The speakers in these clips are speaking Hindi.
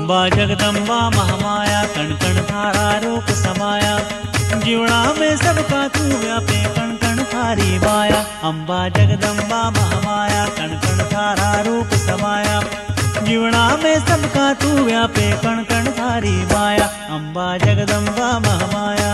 अम्बा जगदम्बा महामाया, कण कण थारा रूप समाया। जीवड़ा में सबका तू व्यापे, कण कण थारी माया। अम्बा जगदम्बा महामाया, कण कण थारा रूप समाया। जीवड़ा में सबका तू व्यापे, कण कण थारी माया। अम्बा जगदम्बा महामाया।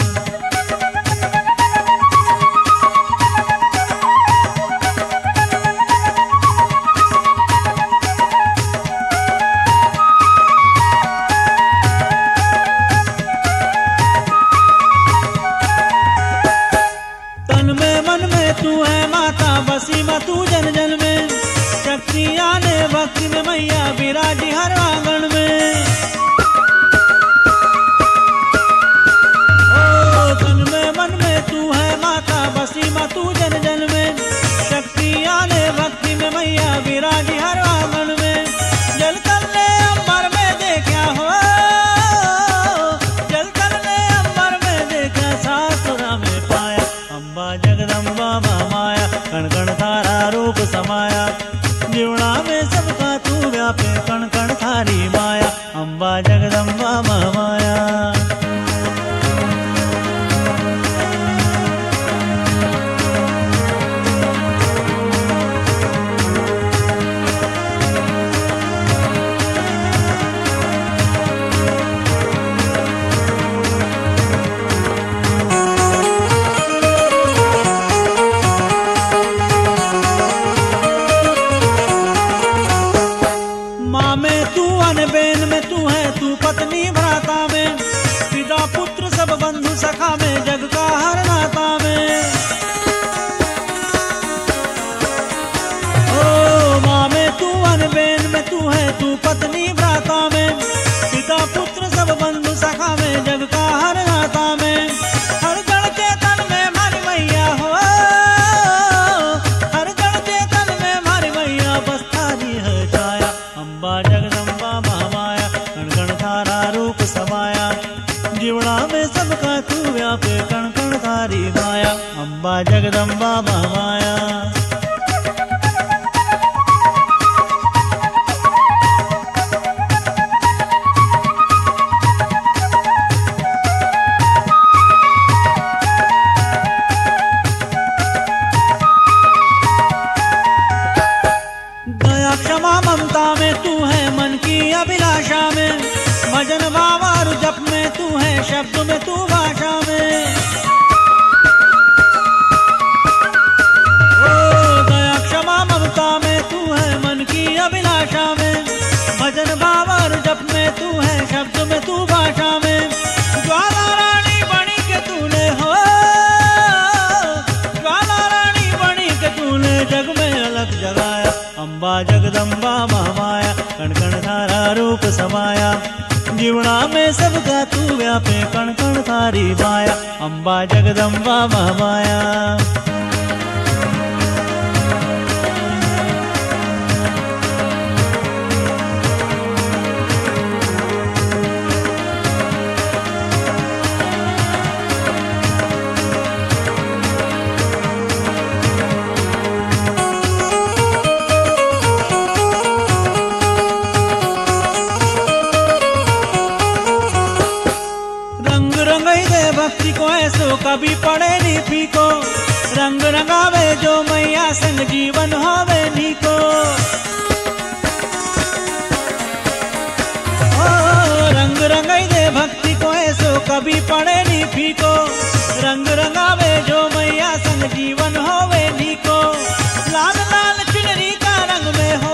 तू है माता बसी मा तू जन जन में, शक्ति आने भक्ति में मैया विराजी हर आंगन में। ओ तन में मन में तू है माता बसी मा तू जन जन में, शक्ति आने भक्ति में मैया विराजी हर आंगन में। जल तल ने अंबर में देखा हो, जल तल ने अंबर में देखा, सासुरा में पाया। अम्बा जगदम्बा महामाया, कण कण थारा रूप समाया। जीवड़ा में सबका तू व्यापे, कण कण थारी माया। अम्बा जगदम्बा महामाया। माँ में तू अनबेन में तू है, तू पत्नी भ्राता में, पिता पुत्र सब बंधु सखा में, जग का हर नाता में। ओ माँ में तू अनबेन में तू है, तू पत्नी भ्राता में, पिता पुत्र सब बंधु सखा में, जग का हर नाता में। हर जड़ चेतन में मारी मैया हो, हर जड़ चेतन में मारी मैया, बस थारी है छाया। अम्बा जगदम्बा महामाया, कण कण थारा रूप समाया। जीवड़ा में सबका तू व्यापे, कण कण थारी माया। अम्बा जगदम्बा महामाया। दया क्षमा ममता में तू है, मन की अभिलाषा में, भजन भावार जप में तू है, शब्द में तू भाषा में। ओ दया क्षमा ममता में तू है, मन की अभिलाषा में, भजन भावार जप में तू है, शब्द में तू भाषा में। ज्वाला रानी बनी के तूने हो, ज्वाला रानी बनी के तूने जग में अलग जगाया। अम्बा जगदम्बा महामाया, कण कण थारा रूप समाया। जीवड़ा में सबका तू व्यापे, कण कण थारी माया। अम्बा जगदम्बा महामाया। भक्ति को ऐसो कभी पड़े नी फीको, रंग रंगावे जो मैया संग जीवन होवे नीको। ओ रंग रंगाई दे भक्ति को ऐसो कभी पड़े नी फीको, रंग रंगावे जो मैया संग जीवन होवे नीको। लाल लाल चुनरी का रंग में हो,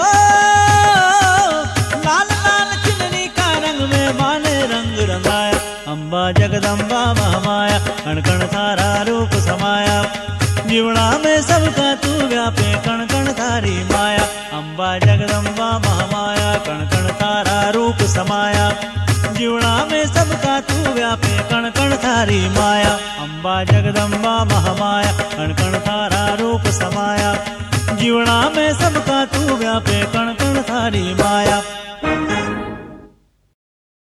लाल लाल चुनरी का रंग में माने रंग रंगाया। अम्बा जगदम्बा महामाया, कण कण थारा रूप समाया। जीवड़ा में सबका तू व्यापे, कण कण थारी माया। अम्बा जगदम्बा महामाया, कण कण थारा रूप समाया। जीवड़ा में सबका तू व्यापे, कण कण थारी माया। अम्बा जगदम्बा महामाया, कण कण थारा रूप समाया। जीवड़ा में सबका तू व्यापे, कण कण थारी माया।